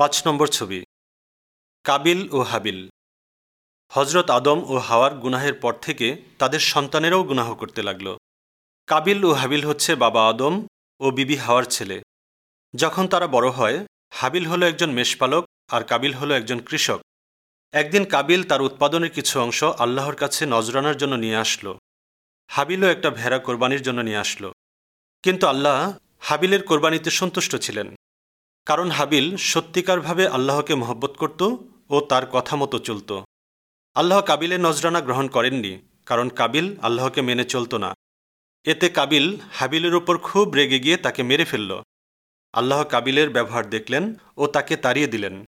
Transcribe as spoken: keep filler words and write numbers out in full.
পাঁচ নম্বর ছবি, কাবিল ও হাবিল। হজরত আদম ও হাওয়ার গুনাহের পর থেকে তাদের সন্তানেরাও গুনাহ করতে লাগল। কাবিল ও হাবিল হচ্ছে বাবা আদম ও বিবি হাওয়ার ছেলে। যখন তারা বড় হয়, হাবিল হলো একজন মেষপালক আর কাবিল হলো একজন কৃষক। একদিন কাবিল তার উৎপাদনের কিছু অংশ আল্লাহর কাছে নজরানার জন্য নিয়ে আসলো। হাবিলও একটা ভেড়া কোরবানির জন্য নিয়ে আসলো। কিন্তু আল্লাহ হাবিলের কোরবানিতে সন্তুষ্ট ছিলেন, কারণ হাবিল সত্যিকারভাবে আল্লাহকে মহব্বত করত ও তার কথা মতো চলত। আল্লাহ কাবিলের নজরানা গ্রহণ করেননি, কারণ কাবিল আল্লাহকে মেনে চলত না। এতে কাবিল হাবিলের ওপর খুব রেগে গিয়ে তাকে মেরে ফেলল। আল্লাহ কাবিলের ব্যবহার দেখলেন ও তাকে তাড়িয়ে দিলেন।